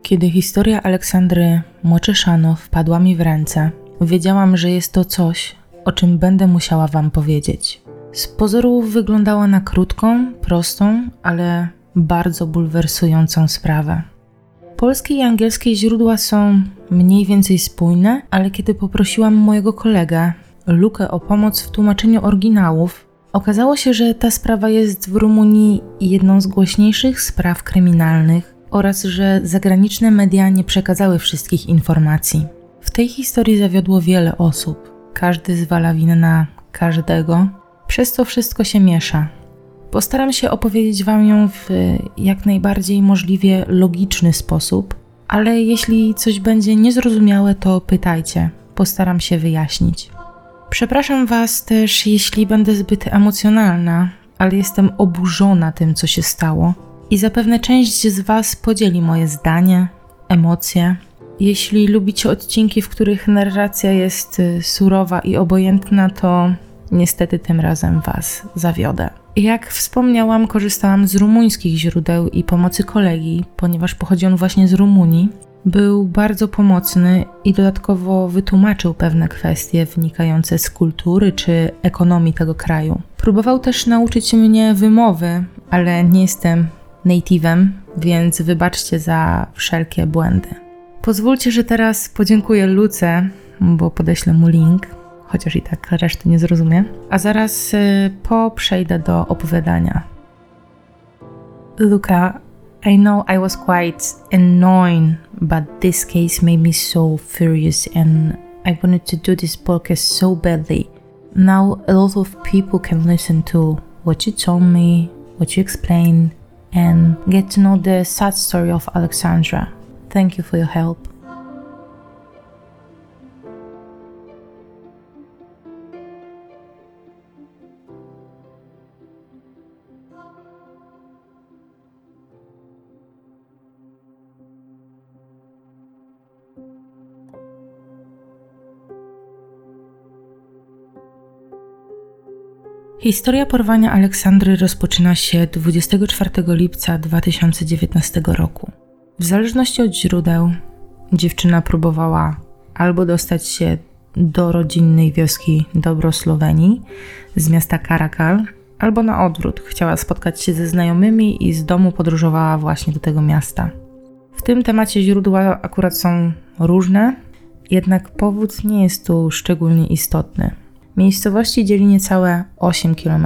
Kiedy historia Aleksandry Moczyszano wpadła mi w ręce, wiedziałam, że jest to coś, o czym będę musiała wam powiedzieć. Z pozoru wyglądała na krótką, prostą, ale bardzo bulwersującą sprawę. Polskie i angielskie źródła są mniej więcej spójne, ale kiedy poprosiłam mojego kolegę, Lukę, o pomoc w tłumaczeniu oryginałów, okazało się, że ta sprawa jest w Rumunii jedną z głośniejszych spraw kryminalnych oraz że zagraniczne media nie przekazały wszystkich informacji. W tej historii zawiodło wiele osób. Każdy zwala winę na każdego, przez co wszystko się miesza. Postaram się opowiedzieć wam ją w jak najbardziej możliwie logiczny sposób, ale jeśli coś będzie niezrozumiałe, to pytajcie. Postaram się wyjaśnić. Przepraszam was też, jeśli będę zbyt emocjonalna, ale jestem oburzona tym, co się stało i zapewne część z was podzieli moje zdanie, emocje. Jeśli lubicie odcinki, w których narracja jest surowa i obojętna, to niestety tym razem was zawiodę. Jak wspomniałam, korzystałam z rumuńskich źródeł i pomocy kolegi, ponieważ pochodzi on właśnie z Rumunii. Był bardzo pomocny i dodatkowo wytłumaczył pewne kwestie wynikające z kultury czy ekonomii tego kraju. Próbował też nauczyć mnie wymowy, ale nie jestem native'em, więc wybaczcie za wszelkie błędy. Pozwólcie, że teraz podziękuję Luce, bo podeślę mu link, chociaż i tak reszty nie zrozumie. A zaraz przejdę do opowiadania. Luka, I know I was quite annoying, but this case made me so furious and I wanted to do this podcast so badly. Now a lot of people can listen to what you told me, what you explained, and get to know the sad story of Alexandra. Thank you for your help. Historia porwania Aleksandry rozpoczyna się 24 lipca 2019 roku. W zależności od źródeł, dziewczyna próbowała albo dostać się do rodzinnej wioski Dobroslowenii z miasta Karakal, albo na odwrót, chciała spotkać się ze znajomymi i z domu podróżowała właśnie do tego miasta. W tym temacie źródła akurat są różne, jednak powód nie jest tu szczególnie istotny. Miejscowości dzieli niecałe 8 km.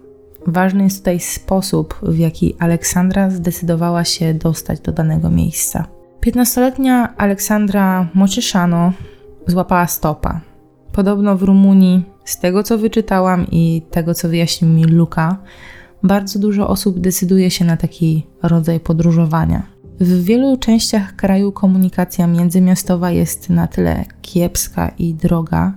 Ważny jest tutaj sposób, w jaki Aleksandra zdecydowała się dostać do danego miejsca. 15-letnia Aleksandra Moczyszano złapała stopa. Podobno w Rumunii, z tego co wyczytałam i tego co wyjaśnił mi Luka, bardzo dużo osób decyduje się na taki rodzaj podróżowania. W wielu częściach kraju komunikacja międzymiastowa jest na tyle kiepska i droga,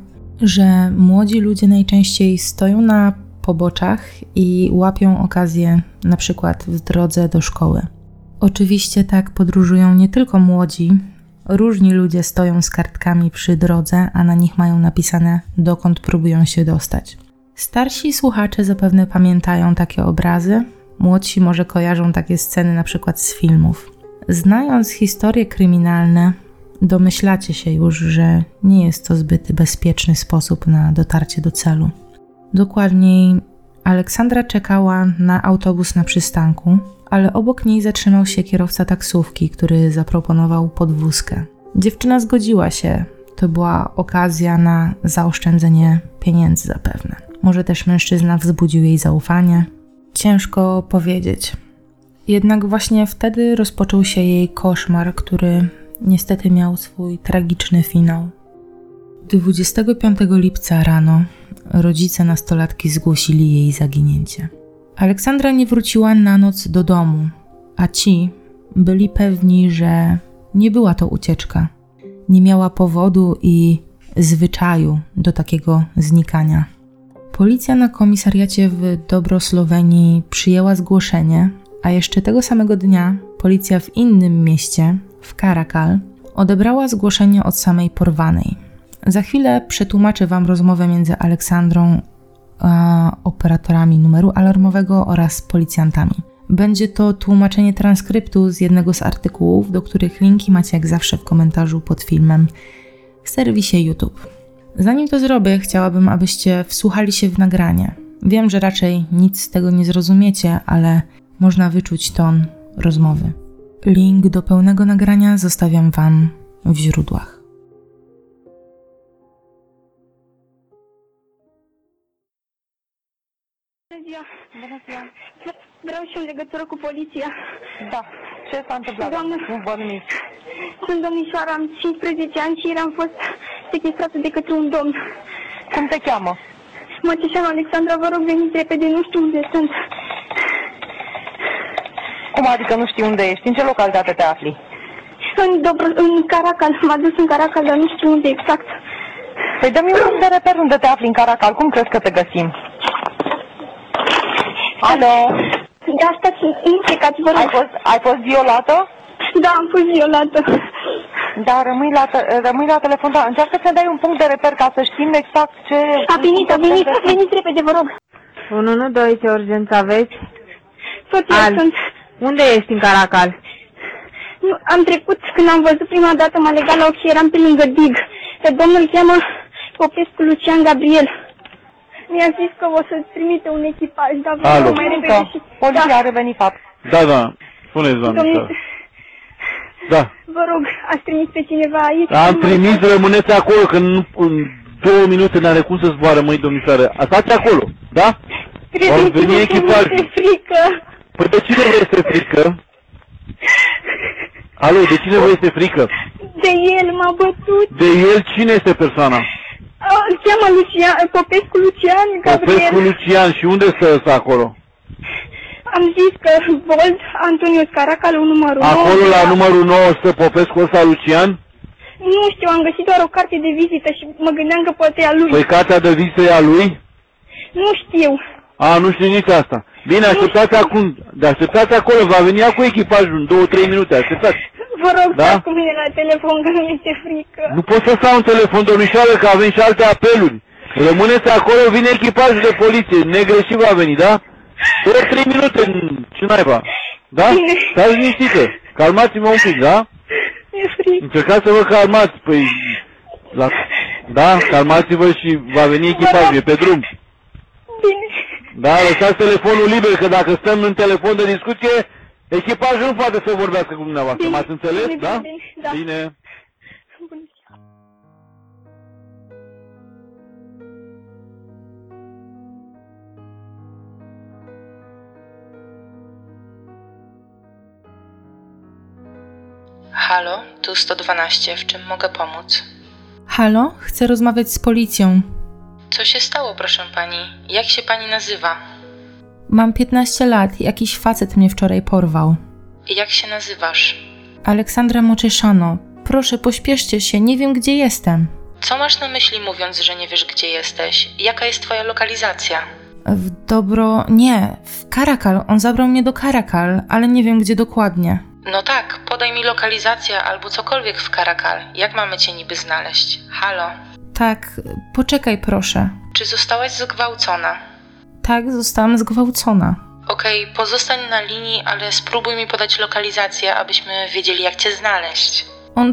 że młodzi ludzie najczęściej stoją na poboczach i łapią okazję na przykład w drodze do szkoły. Oczywiście tak podróżują nie tylko młodzi, różni ludzie stoją z kartkami przy drodze, a na nich mają napisane, dokąd próbują się dostać. Starsi słuchacze zapewne pamiętają takie obrazy, młodsi może kojarzą takie sceny na przykład z filmów. Znając historie kryminalne, domyślacie się już, że nie jest to zbyt bezpieczny sposób na dotarcie do celu. Dokładniej, Aleksandra czekała na autobus na przystanku, ale obok niej zatrzymał się kierowca taksówki, który zaproponował podwózkę. Dziewczyna zgodziła się. To była okazja na zaoszczędzenie pieniędzy zapewne. Może też mężczyzna wzbudził jej zaufanie. Ciężko powiedzieć. Jednak właśnie wtedy rozpoczął się jej koszmar, który niestety miał swój tragiczny finał. 25 lipca rano rodzice nastolatki zgłosili jej zaginięcie. Aleksandra nie wróciła na noc do domu, a ci byli pewni, że nie była to ucieczka. Nie miała powodu i zwyczaju do takiego znikania. Policja na komisariacie w Dobroslowenii przyjęła zgłoszenie, a jeszcze tego samego dnia policja w innym mieście, w Karakal, odebrała zgłoszenie od samej porwanej. Za chwilę przetłumaczę wam rozmowę między Aleksandrą a operatorami numeru alarmowego oraz policjantami. Będzie to tłumaczenie transkryptu z jednego z artykułów, do których linki macie jak zawsze w komentarzu pod filmem w serwisie YouTube. Zanim to zrobię, chciałabym, abyście wsłuchali się w nagranie. Wiem, że raczej nic z tego nie zrozumiecie, ale można wyczuć ton rozmowy. Link do pełnego nagrania zostawiam Wam w źródłach. Bună ziua! Vreau și în legătură cu poliția. Da. Ce s-a întâmplat? Doamnă, Nu văd nimic. sunt domnișoara, am 15 ani și ieri am fost sechestrată de către un domn. Cum te cheamă? Mă cheamă Alexandra, vă rog veniți repede, nu știu unde sunt. Cum adică nu știi unde ești? În ce localitate te afli? În Caracal, m-a dus în Caracal, dar nu știu unde exact. Păi dă-mi un punct de reper unde te afli în Caracal. Cum crezi că te găsim? Alo? De asta nu plecați, vă rog. Ai fost violată? Da, am fost violată. Da, rămâi la telefon, dar încearcă să dai un punct de reper ca să știm exact ce... Veniți repede, vă rog. 112, ce urgență aveți? Soția sunt. Unde ești în Caracal? Nu, am trecut, când am văzut prima dată, m-a legat la ochi și eram pe lângă dig. Pe domnul cheamă Popescu Lucian Gabriel. Mi-a zis că o să trimite un echipaj, dar vreau mai repede și... Poliția a revenit fapt. Da. Spuneți, doamne. Da. Vă rog, ați trimis pe cineva aici? Am trimis, rămâneți acolo, că în 2 minute n-are cum să zboară, măi, domnișoară. Stați acolo, da? Vor veni echipajul. Mi-e frică. Păi de cine vă este frică? Alo, de cine vă este frică? De el m-a bătut. De el, cine este persoana? Îl cheamă Popescu Lucian Gabriel. Popescu Lucian, și unde stă ăsta acolo? Am zis că Bold, Antonius Caracal, numărul 9. Acolo la numărul 9 stă Popescu ăsta Lucian? Nu știu, am găsit doar o carte de vizită și mă gândeam că poate e a lui. Păi cartea de vizită e a lui? Nu știu. Nu știu nici asta. Bine, așteptați acum, așteptați acolo, va veni cu echipajul în 2-3 minute, așteptați. Vă rog, Da? stați cu mine la telefon, că nu mi-este frică. Nu pot să stau în telefon, domnișoară, că avem și alte apeluri. Rămâneți acolo, vine echipajul de poliție, negreșit va veni, da? 2-3 minute, ce naiba, da? Bine. Stați liniștită, calmați-vă un pic, da? Mi-e frică. Încercați să vă calmați, păi... Da, calmați-vă și va veni echipajul, e pe drum. Bine. Da, lăsați telefonul liber, că dacă stăm în telefon de discuție, echipajul nu poate să vorbească cu dumneavoastră. Bine. M-ați înțeles, Bine, da? bine, da. Bine. Bună ziua. Halo, tu 112, w czym mogę pomóc? Halo, chcę rozmawiać z policją. Co się stało, proszę pani? Jak się pani nazywa? Mam 15 lat, jakiś facet mnie wczoraj porwał. Jak się nazywasz? Aleksandra Moczeszano. Proszę, pośpieszcie się, nie wiem gdzie jestem. Co masz na myśli mówiąc, że nie wiesz gdzie jesteś? Jaka jest twoja lokalizacja? Nie, w Caracal. On zabrał mnie do Caracal, ale nie wiem gdzie dokładnie. No tak, podaj mi lokalizację albo cokolwiek w Caracal. Jak mamy cię niby znaleźć? Halo? Tak, poczekaj proszę. Czy zostałaś zgwałcona? Tak, zostałam zgwałcona. Okej, pozostań na linii, ale spróbuj mi podać lokalizację, abyśmy wiedzieli jak cię znaleźć.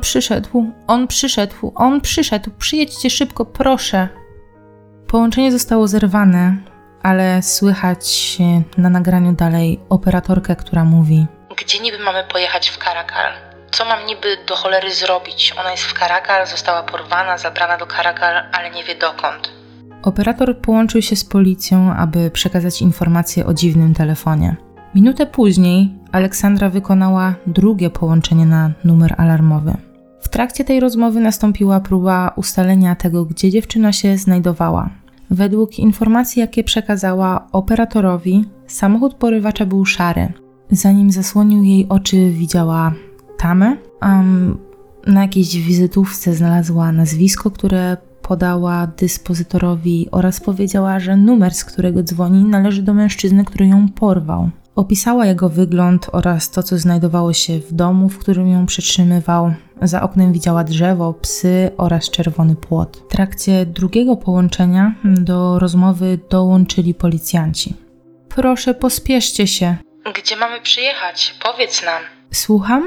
On przyszedł. Przyjedźcie szybko, proszę. Połączenie zostało zerwane, ale słychać na nagraniu dalej operatorkę, która mówi: gdzie niby mamy pojechać w Caracal? Co mam niby do cholery zrobić? Ona jest w Caracal, została porwana, zabrana do Caracal, ale nie wie dokąd. Operator połączył się z policją, aby przekazać informacje o dziwnym telefonie. Minutę później Aleksandra wykonała drugie połączenie na numer alarmowy. W trakcie tej rozmowy nastąpiła próba ustalenia tego, gdzie dziewczyna się znajdowała. Według informacji, jakie przekazała operatorowi, samochód porywacza był szary. Zanim zasłonił jej oczy, widziała tamę. Na jakiejś wizytówce znalazła nazwisko, które podała dyspozytorowi oraz powiedziała, że numer, z którego dzwoni, należy do mężczyzny, który ją porwał. Opisała jego wygląd oraz to, co znajdowało się w domu, w którym ją przetrzymywał. Za oknem widziała drzewo, psy oraz czerwony płot. W trakcie drugiego połączenia do rozmowy dołączyli policjanci. Proszę, pospieszcie się. Gdzie mamy przyjechać? Powiedz nam. Słucham?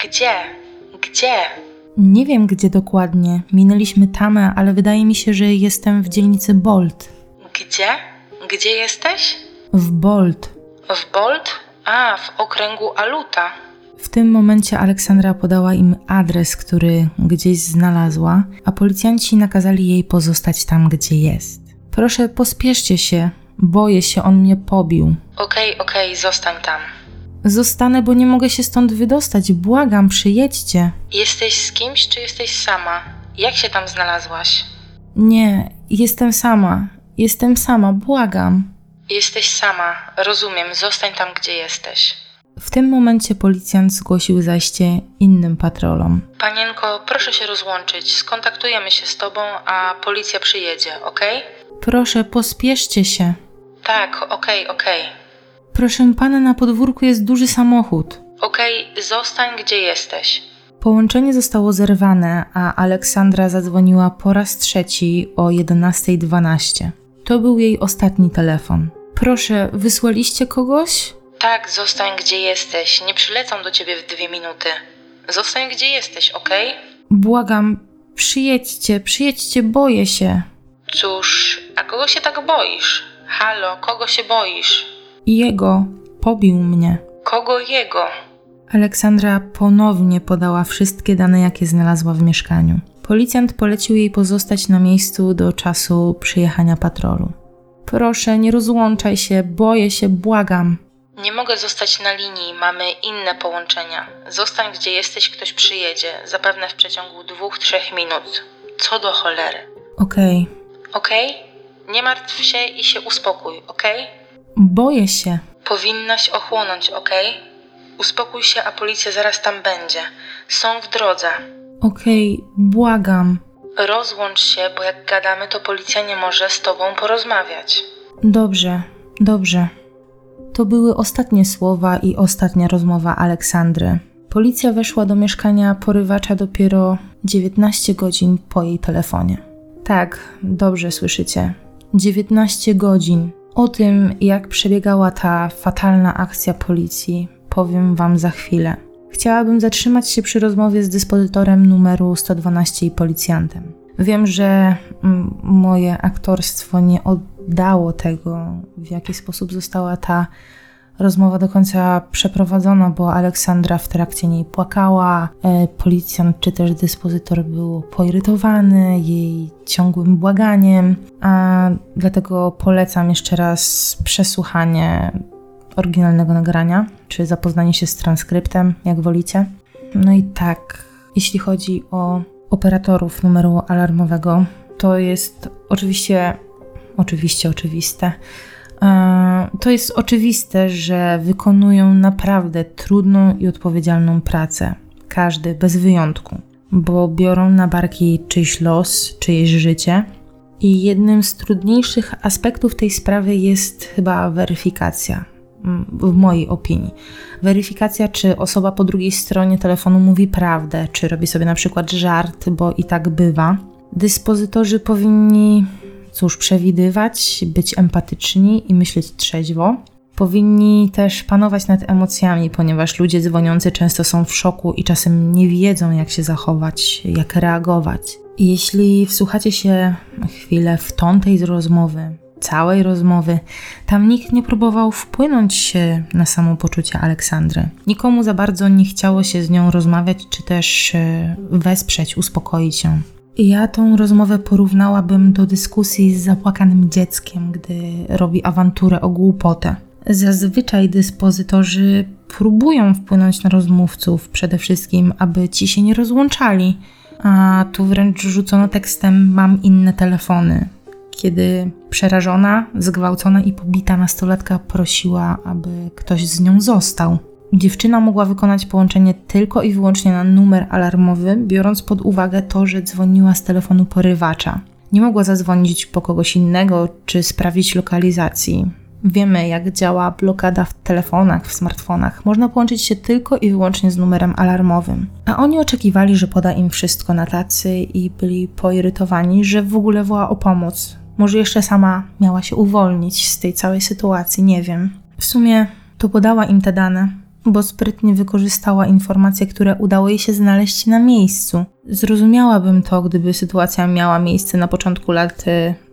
Gdzie? Nie wiem gdzie dokładnie. Minęliśmy tamę, ale wydaje mi się, że jestem w dzielnicy Bolt. Gdzie jesteś? W Bolt. W Bolt? A, w okręgu Aluta. W tym momencie Aleksandra podała im adres, który gdzieś znalazła, a policjanci nakazali jej pozostać tam, gdzie jest. Proszę, pospieszcie się. Boję się, on mnie pobił. Okej, zostań tam. Zostanę, bo nie mogę się stąd wydostać. Błagam, przyjedźcie. Jesteś z kimś, czy jesteś sama? Jak się tam znalazłaś? Nie, jestem sama, błagam. Jesteś sama, rozumiem, zostań tam, gdzie jesteś. W tym momencie policjant zgłosił zajście innym patrolom. Panienko, proszę się rozłączyć, skontaktujemy się z tobą, a policja przyjedzie, okej? Proszę, pospieszcie się. Tak, okej. Proszę pana, na podwórku jest duży samochód. Okej, zostań gdzie jesteś. Połączenie zostało zerwane, a Aleksandra zadzwoniła po raz trzeci o 11:12. To był jej ostatni telefon. Proszę, wysłaliście kogoś? Tak, zostań gdzie jesteś. Nie przylecą do ciebie w 2 minuty. Zostań gdzie jesteś, okej? Błagam, przyjedźcie, boję się. Cóż, a kogo się tak boisz? Halo, kogo się boisz? Jego. Pobił mnie. Kogo jego? Aleksandra ponownie podała wszystkie dane, jakie znalazła w mieszkaniu. Policjant polecił jej pozostać na miejscu do czasu przyjechania patrolu. Proszę, nie rozłączaj się, boję się, błagam. Nie mogę zostać na linii, mamy inne połączenia. Zostań gdzie jesteś, ktoś przyjedzie, zapewne w przeciągu 2-3 minut. Co do cholery. Okej? Nie martw się i się uspokój, okej? Boję się. Powinnaś ochłonąć, okej? Uspokój się, a policja zaraz tam będzie. Są w drodze. Okej, błagam. Rozłącz się, bo jak gadamy, to policja nie może z tobą porozmawiać. Dobrze. To były ostatnie słowa i ostatnia rozmowa Aleksandry. Policja weszła do mieszkania porywacza dopiero 19 godzin po jej telefonie. Tak, dobrze słyszycie. 19 godzin. O tym, jak przebiegała ta fatalna akcja policji, powiem wam za chwilę. Chciałabym zatrzymać się przy rozmowie z dyspozytorem numeru 112 i policjantem. Wiem, że moje aktorstwo nie oddało tego, w jaki sposób została ta rozmowa do końca przeprowadzona, bo Aleksandra w trakcie niej płakała, policjant czy też dyspozytor był poirytowany jej ciągłym błaganiem, a dlatego polecam jeszcze raz przesłuchanie oryginalnego nagrania, czy zapoznanie się z transkryptem, jak wolicie. No i tak, jeśli chodzi o operatorów numeru alarmowego, to jest oczywiste. To jest oczywiste, że wykonują naprawdę trudną i odpowiedzialną pracę. Każdy, bez wyjątku, bo biorą na barki czyjś los, czyjeś życie. I jednym z trudniejszych aspektów tej sprawy jest chyba weryfikacja, w mojej opinii. Weryfikacja, czy osoba po drugiej stronie telefonu mówi prawdę, czy robi sobie na przykład żart, bo i tak bywa. Dyspozytorzy powinni przewidywać, być empatyczni i myśleć trzeźwo. Powinni też panować nad emocjami, ponieważ ludzie dzwoniący często są w szoku i czasem nie wiedzą, jak się zachować, jak reagować. I jeśli wsłuchacie się chwilę w ton tej rozmowy, całej rozmowy, tam nikt nie próbował wpłynąć na samopoczucie Aleksandry. Nikomu za bardzo nie chciało się z nią rozmawiać, czy też wesprzeć, uspokoić ją. Ja tą rozmowę porównałabym do dyskusji z zapłakanym dzieckiem, gdy robi awanturę o głupotę. Zazwyczaj dyspozytorzy próbują wpłynąć na rozmówców, przede wszystkim, aby ci się nie rozłączali, a tu wręcz rzucono tekstem „mam inne telefony”, kiedy przerażona, zgwałcona i pobita nastolatka prosiła, aby ktoś z nią został. Dziewczyna mogła wykonać połączenie tylko i wyłącznie na numer alarmowy, biorąc pod uwagę to, że dzwoniła z telefonu porywacza. Nie mogła zadzwonić po kogoś innego czy sprawdzić lokalizacji. Wiemy, jak działa blokada w telefonach, w smartfonach. Można połączyć się tylko i wyłącznie z numerem alarmowym. A oni oczekiwali, że poda im wszystko na tacy i byli poirytowani, że w ogóle woła o pomoc. Może jeszcze sama miała się uwolnić z tej całej sytuacji, nie wiem. W sumie to to podała im te dane, bo sprytnie wykorzystała informacje, które udało jej się znaleźć na miejscu. Zrozumiałabym to, gdyby sytuacja miała miejsce na początku lat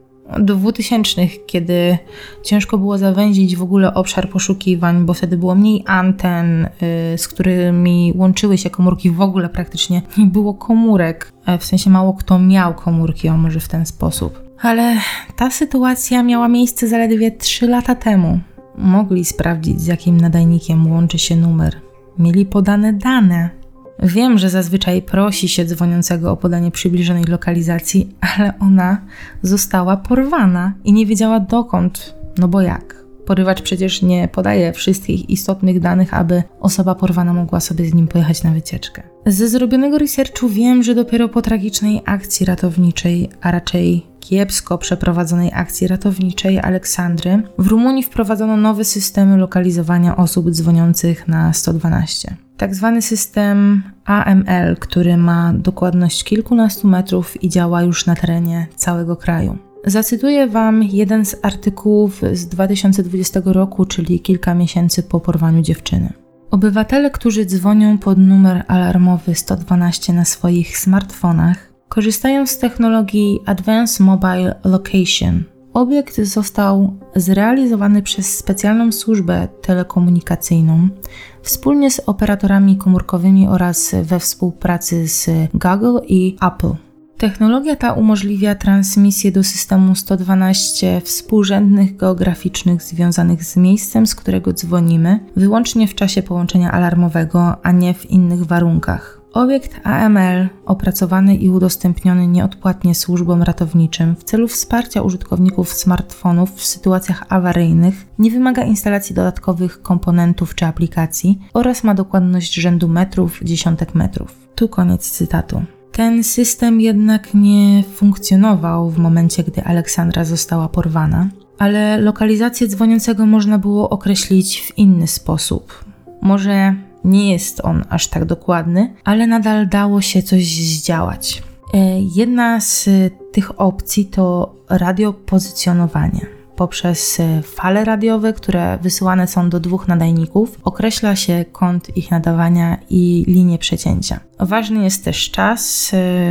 2000, kiedy ciężko było zawęzić w ogóle obszar poszukiwań, bo wtedy było mniej anten, z którymi łączyły się komórki, w ogóle praktycznie nie było komórek. W sensie mało kto miał komórki, o może w ten sposób. Ale ta sytuacja miała miejsce zaledwie 3 lata temu. Mogli sprawdzić, z jakim nadajnikiem łączy się numer. Mieli podane dane. Wiem, że zazwyczaj prosi się dzwoniącego o podanie przybliżonej lokalizacji, ale ona została porwana i nie wiedziała dokąd. No bo jak? Porywacz przecież nie podaje wszystkich istotnych danych, aby osoba porwana mogła sobie z nim pojechać na wycieczkę. Ze zrobionego researchu wiem, że dopiero po tragicznej akcji ratowniczej, a raczej kiepsko przeprowadzonej akcji ratowniczej Aleksandry, w Rumunii wprowadzono nowe systemy lokalizowania osób dzwoniących na 112. Tak zwany system AML, który ma dokładność kilkunastu metrów i działa już na terenie całego kraju. Zacytuję Wam jeden z artykułów z 2020 roku, czyli kilka miesięcy po porwaniu dziewczyny. Obywatele, którzy dzwonią pod numer alarmowy 112 na swoich smartfonach, korzystają z technologii Advanced Mobile Location. Obiekt został zrealizowany przez specjalną służbę telekomunikacyjną wspólnie z operatorami komórkowymi oraz we współpracy z Google i Apple. Technologia ta umożliwia transmisję do systemu 112 współrzędnych geograficznych związanych z miejscem, z którego dzwonimy, wyłącznie w czasie połączenia alarmowego, a nie w innych warunkach. Obiekt AML, opracowany i udostępniony nieodpłatnie służbom ratowniczym w celu wsparcia użytkowników smartfonów w sytuacjach awaryjnych, nie wymaga instalacji dodatkowych komponentów czy aplikacji oraz ma dokładność rzędu metrów, dziesiątek metrów. Tu koniec cytatu. Ten system jednak nie funkcjonował w momencie, gdy Aleksandra została porwana, ale lokalizację dzwoniącego można było określić w inny sposób. Może nie jest on aż tak dokładny, ale nadal dało się coś zdziałać. Jedna z tych opcji to radiopozycjonowanie. Poprzez fale radiowe, które wysyłane są do 2 nadajników, określa się kąt ich nadawania i linię przecięcia. Ważny jest też czas,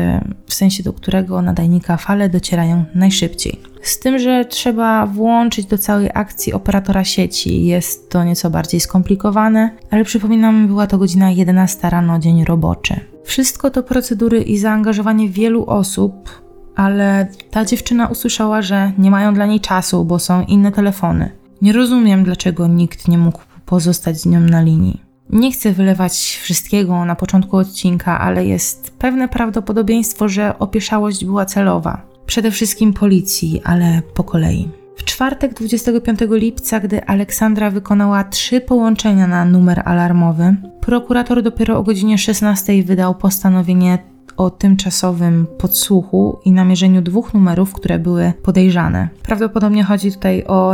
w sensie do którego nadajnika fale docierają najszybciej. Z tym, że trzeba włączyć do całej akcji operatora sieci. Jest to nieco bardziej skomplikowane, ale przypominam, była to godzina 11 rano, dzień roboczy. Wszystko to procedury i zaangażowanie wielu osób, ale ta dziewczyna usłyszała, że nie mają dla niej czasu, bo są inne telefony. Nie rozumiem, dlaczego nikt nie mógł pozostać z nią na linii. Nie chcę wylewać wszystkiego na początku odcinka, ale jest pewne prawdopodobieństwo, że opieszałość była celowa. Przede wszystkim policji, ale po kolei. W czwartek 25 lipca, gdy Aleksandra wykonała 3 połączenia na numer alarmowy, prokurator dopiero o godzinie 16 wydał postanowienie o tymczasowym podsłuchu i namierzeniu 2 numerów, które były podejrzane. Prawdopodobnie chodzi tutaj o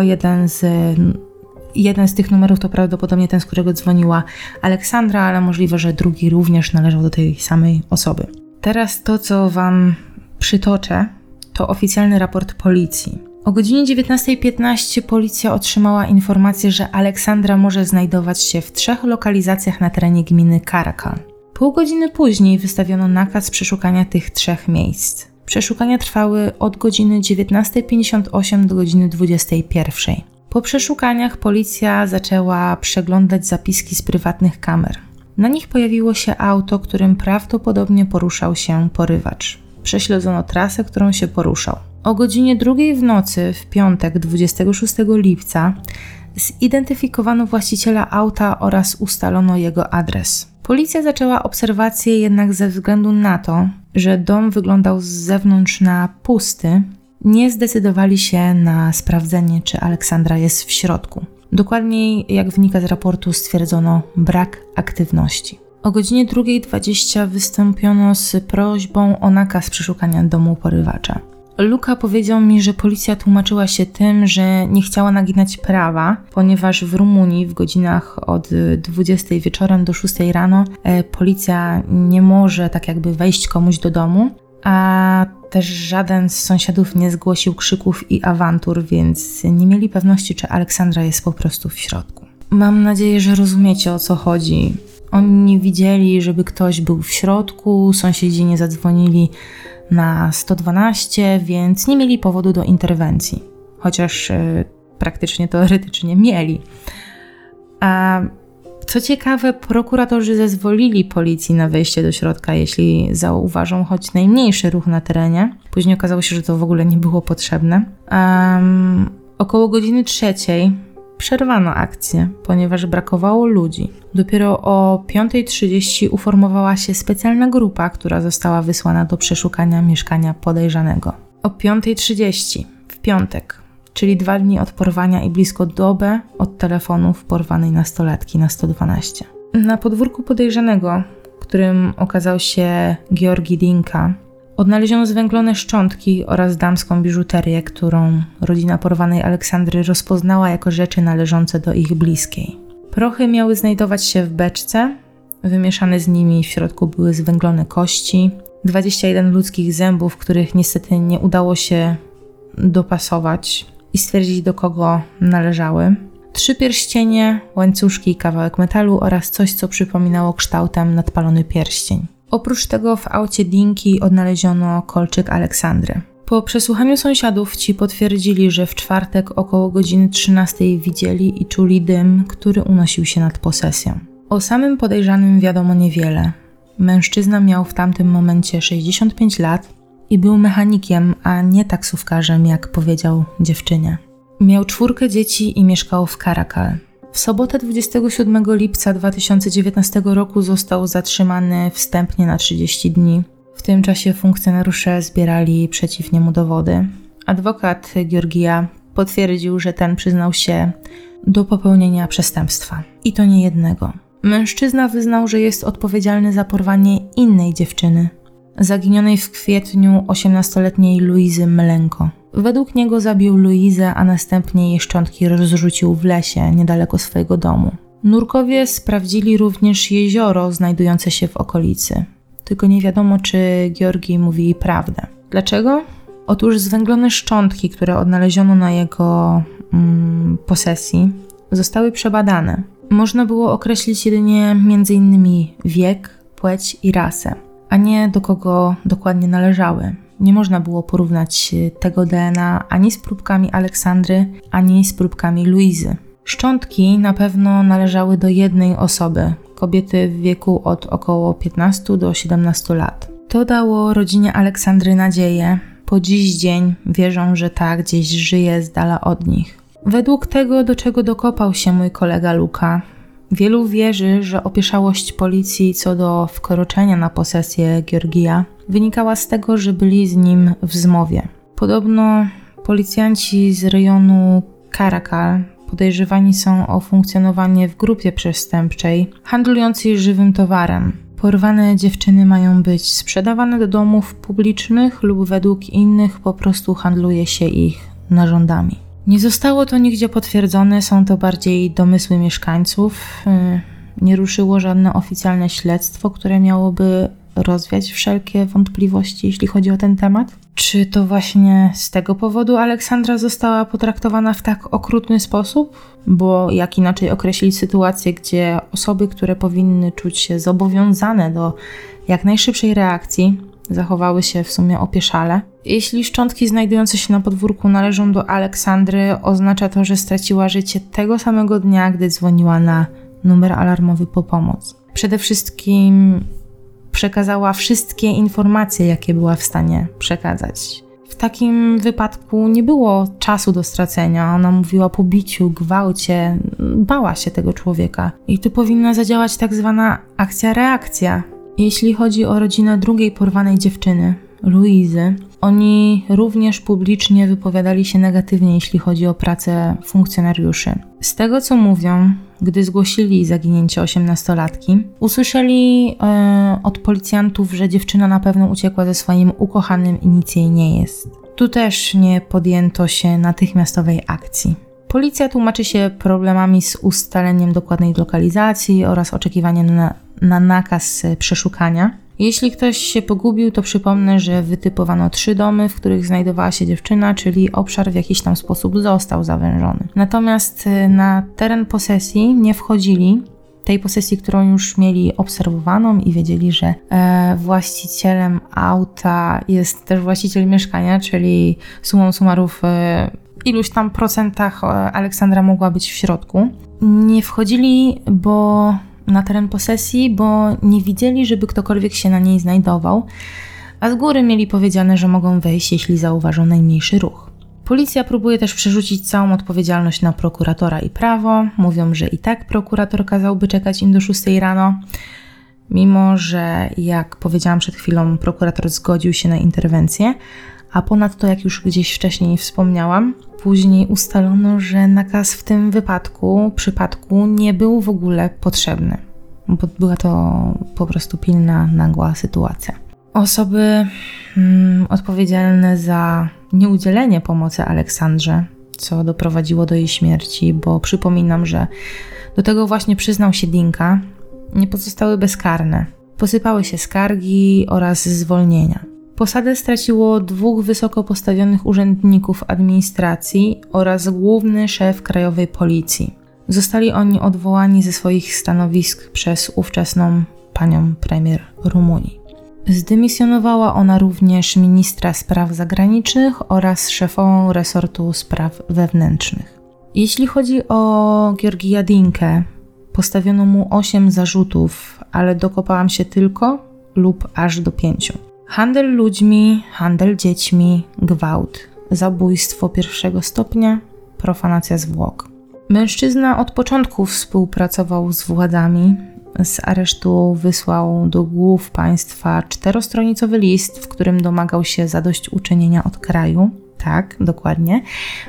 jeden z tych numerów to prawdopodobnie ten, z którego dzwoniła Aleksandra, ale możliwe, że drugi również należał do tej samej osoby. Teraz to, co Wam przytoczę, to oficjalny raport policji. O godzinie 19:15 policja otrzymała informację, że Aleksandra może znajdować się w 3 lokalizacjach na terenie gminy Karakal. Pół godziny później wystawiono nakaz przeszukania tych 3 miejsc. Przeszukania trwały od godziny 19:58 do godziny 21:00. Po przeszukaniach policja zaczęła przeglądać zapiski z prywatnych kamer. Na nich pojawiło się auto, którym prawdopodobnie poruszał się porywacz. Prześledzono trasę, którą się poruszał. O godzinie 2:00 w nocy, w piątek 26 lipca, zidentyfikowano właściciela auta oraz ustalono jego adres. Policja zaczęła obserwację, jednak ze względu na to, że dom wyglądał z zewnątrz na pusty, nie zdecydowali się na sprawdzenie, czy Aleksandra jest w środku. Dokładniej, jak wynika z raportu, stwierdzono brak aktywności. O godzinie 2:20 wystąpiono z prośbą o nakaz przeszukania domu porywacza. Luka powiedział mi, że policja tłumaczyła się tym, że nie chciała naginać prawa, ponieważ w Rumunii w godzinach od 20 wieczorem do 6 rano policja nie może tak jakby wejść komuś do domu, a też żaden z sąsiadów nie zgłosił krzyków i awantur, więc nie mieli pewności, czy Aleksandra jest po prostu w środku. Mam nadzieję, że rozumiecie, o co chodzi. Oni nie widzieli, żeby ktoś był w środku, sąsiedzi nie zadzwonili na 112, więc nie mieli powodu do interwencji. Chociaż praktycznie teoretycznie mieli. A co ciekawe, prokuratorzy zezwolili policji na wejście do środka, jeśli zauważą choć najmniejszy ruch na terenie. Później okazało się, że to w ogóle nie było potrzebne. Około godziny 3 przerwano akcję, ponieważ brakowało ludzi. Dopiero o 5:30 uformowała się specjalna grupa, która została wysłana do przeszukania mieszkania podejrzanego. O 5:30 w piątek, czyli 2 dni od porwania i blisko dobę od telefonów porwanej nastolatki na 112. Na podwórku podejrzanego, którym okazał się Georgi Dinka, odnaleziono zwęglone szczątki oraz damską biżuterię, którą rodzina porwanej Aleksandry rozpoznała jako rzeczy należące do ich bliskiej. Prochy miały znajdować się w beczce, wymieszane z nimi w środku były zwęglone kości, 21 ludzkich zębów, których niestety nie udało się dopasować i stwierdzić, do kogo należały. 3 pierścienie, łańcuszki, kawałek metalu oraz coś, co przypominało kształtem nadpalony pierścień. Oprócz tego w aucie Dinki odnaleziono kolczyk Aleksandry. Po przesłuchaniu sąsiadów ci potwierdzili, że w czwartek około godziny 13 widzieli i czuli dym, który unosił się nad posesją. O samym podejrzanym wiadomo niewiele. Mężczyzna miał w tamtym momencie 65 lat i był mechanikiem, a nie taksówkarzem, jak powiedział dziewczynie. Miał 4 dzieci i mieszkał w Karakal. W sobotę 27 lipca 2019 roku został zatrzymany wstępnie na 30 dni. W tym czasie funkcjonariusze zbierali przeciw niemu dowody. Adwokat Georgija potwierdził, że ten przyznał się do popełnienia przestępstwa. I to nie jednego. Mężczyzna wyznał, że jest odpowiedzialny za porwanie innej dziewczyny, zaginionej w kwietniu 18-letniej Luizy Mlenko. Według niego zabił Luizę, a następnie jej szczątki rozrzucił w lesie niedaleko swojego domu. Nurkowie sprawdzili również jezioro znajdujące się w okolicy. Tylko nie wiadomo, czy Georgi mówi prawdę. Dlaczego? Otóż zwęglone szczątki, które odnaleziono na jego posesji, zostały przebadane. Można było określić jedynie m.in. wiek, płeć i rasę, a nie do kogo dokładnie należały. Nie można było porównać tego DNA ani z próbkami Aleksandry, ani z próbkami Luizy. Szczątki na pewno należały do jednej osoby, kobiety w wieku od około 15 do 17 lat. To dało rodzinie Aleksandry nadzieję. Po dziś dzień wierzą, że ta gdzieś żyje z dala od nich. Według tego, do czego dokopał się mój kolega Luka, wielu wierzy, że opieszałość policji co do wkroczenia na posesję Georgija wynikała z tego, że byli z nim w zmowie. Podobno policjanci z rejonu Karakal podejrzewani są o funkcjonowanie w grupie przestępczej handlującej żywym towarem. Porwane dziewczyny mają być sprzedawane do domów publicznych lub według innych po prostu handluje się ich narządami. Nie zostało to nigdzie potwierdzone, są to bardziej domysły mieszkańców. Nie ruszyło żadne oficjalne śledztwo, które miałoby rozwiać wszelkie wątpliwości, jeśli chodzi o ten temat. Czy to właśnie z tego powodu Aleksandra została potraktowana w tak okrutny sposób? Bo jak inaczej określić sytuację, gdzie osoby, które powinny czuć się zobowiązane do jak najszybszej reakcji, zachowały się w sumie opieszale? Jeśli szczątki znajdujące się na podwórku należą do Aleksandry, oznacza to, że straciła życie tego samego dnia, gdy dzwoniła na numer alarmowy po pomoc. Przede wszystkim przekazała wszystkie informacje, jakie była w stanie przekazać. W takim wypadku nie było czasu do stracenia. Ona mówiła o pobiciu, gwałcie, bała się tego człowieka. I tu powinna zadziałać tak zwana akcja-reakcja. Jeśli chodzi o rodzinę drugiej porwanej dziewczyny, Luizy, oni również publicznie wypowiadali się negatywnie, jeśli chodzi o pracę funkcjonariuszy. Z tego, co mówią, gdy zgłosili zaginięcie 18-latki, usłyszeli od policjantów, że dziewczyna na pewno uciekła ze swoim ukochanym i nic jej nie jest. Tu też nie podjęto się natychmiastowej akcji. Policja tłumaczy się problemami z ustaleniem dokładnej lokalizacji oraz oczekiwaniem na nakaz przeszukania. Jeśli ktoś się pogubił, to przypomnę, że wytypowano 3 domy, w których znajdowała się dziewczyna, czyli obszar w jakiś tam sposób został zawężony. Natomiast na teren posesji nie wchodzili, tej posesji, którą już mieli obserwowaną i wiedzieli, że właścicielem auta jest też właściciel mieszkania, czyli summa summarum iluś tam procentach Aleksandra mogła być w środku. Nie wchodzili na teren posesji, bo nie widzieli, żeby ktokolwiek się na niej znajdował, a z góry mieli powiedziane, że mogą wejść, jeśli zauważą najmniejszy ruch. Policja próbuje też przerzucić całą odpowiedzialność na prokuratora i prawo. Mówią, że i tak prokurator kazałby czekać im do 6 rano, mimo że, jak powiedziałam przed chwilą, prokurator zgodził się na interwencję, a ponadto, jak już gdzieś wcześniej wspomniałam, później ustalono, że nakaz w tym przypadku nie był w ogóle potrzebny, bo była to po prostu pilna, nagła sytuacja. Osoby odpowiedzialne za nieudzielenie pomocy Aleksandrze, co doprowadziło do jej śmierci, bo przypominam, że do tego właśnie przyznał się Dinka, nie pozostały bezkarne. Posypały się skargi oraz zwolnienia. Posadę straciło 2 wysoko postawionych urzędników administracji oraz główny szef Krajowej Policji. Zostali oni odwołani ze swoich stanowisk przez ówczesną panią premier Rumunii. Zdymisjonowała ona również ministra spraw zagranicznych oraz szefową resortu spraw wewnętrznych. Jeśli chodzi o Gheorghe Dinkę, postawiono mu 8 zarzutów, ale dokopałam się tylko lub aż do 5. Handel ludźmi, handel dziećmi, gwałt, zabójstwo 1. stopnia, profanacja zwłok. Mężczyzna od początku współpracował z władami. Z aresztu wysłał do głów państwa 4-stronicowy list, w którym domagał się zadośćuczynienia od kraju. Tak, dokładnie,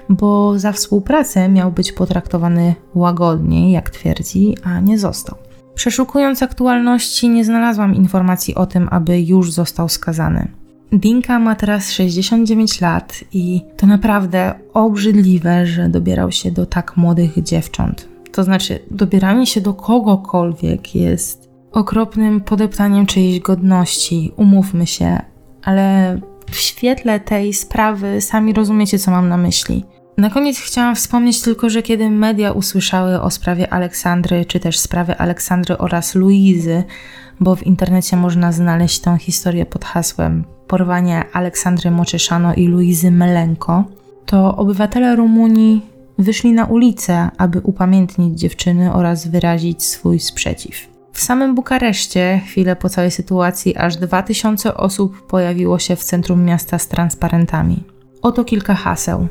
bo za współpracę miał być potraktowany łagodniej, jak twierdzi, a nie został. Przeszukując aktualności, nie znalazłam informacji o tym, aby już został skazany. Dinka ma teraz 69 lat i to naprawdę obrzydliwe, że dobierał się do tak młodych dziewcząt. To znaczy, dobieranie się do kogokolwiek jest okropnym podeptaniem czyjejś godności, umówmy się, ale w świetle tej sprawy sami rozumiecie, co mam na myśli. Na koniec chciałam wspomnieć tylko, że kiedy media usłyszały o sprawie Aleksandry, czy też sprawie Aleksandry oraz Luizy, bo w internecie można znaleźć tę historię pod hasłem porwanie Aleksandry Moczeszano i Luizy Melenko, to obywatele Rumunii wyszli na ulicę, aby upamiętnić dziewczyny oraz wyrazić swój sprzeciw. W samym Bukareszcie, chwilę po całej sytuacji, aż 2000 osób pojawiło się w centrum miasta z transparentami. Oto kilka haseł.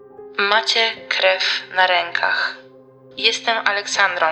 Macie krew na rękach. Jestem Aleksandrą.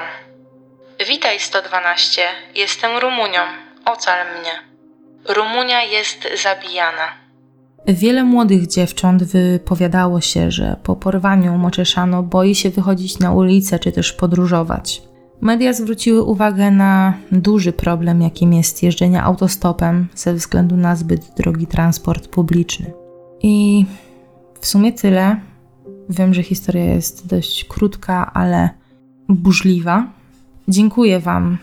Witaj 112. Jestem Rumunią. Ocal mnie. Rumunia jest zabijana. Wiele młodych dziewcząt wypowiadało się, że po porwaniu Moczeszano boi się wychodzić na ulicę czy też podróżować. Media zwróciły uwagę na duży problem, jakim jest jeżdżenie autostopem ze względu na zbyt drogi transport publiczny. I w sumie tyle. Wiem, że historia jest dość krótka, ale burzliwa. Dziękuję Wam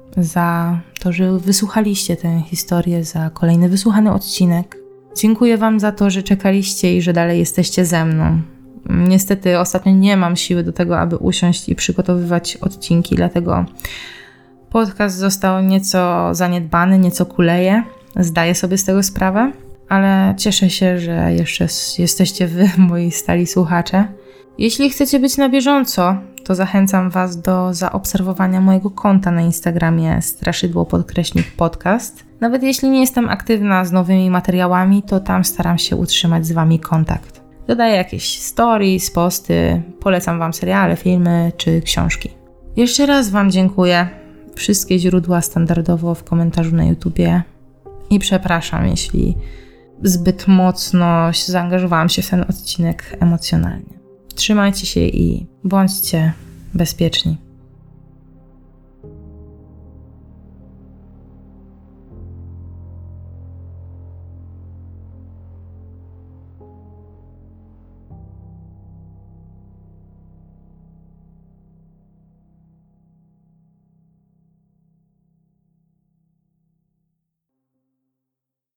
za to, że wysłuchaliście tę historię, za kolejny wysłuchany odcinek. Dziękuję Wam za to, że czekaliście i że dalej jesteście ze mną. Niestety ostatnio nie mam siły do tego, aby usiąść i przygotowywać odcinki, dlatego podcast został nieco zaniedbany, nieco kuleje. Zdaję sobie z tego sprawę, ale cieszę się, że jeszcze jesteście Wy, moi stali słuchacze. Jeśli chcecie być na bieżąco, to zachęcam Was do zaobserwowania mojego konta na Instagramie straszydło_podcast. Nawet jeśli nie jestem aktywna z nowymi materiałami, to tam staram się utrzymać z Wami kontakt. Dodaję jakieś stories, posty, polecam Wam seriale, filmy czy książki. Jeszcze raz Wam dziękuję. Wszystkie źródła standardowo w komentarzu na YouTubie. I przepraszam, jeśli zbyt mocno zaangażowałam się w ten odcinek emocjonalnie. Trzymajcie się i bądźcie bezpieczni.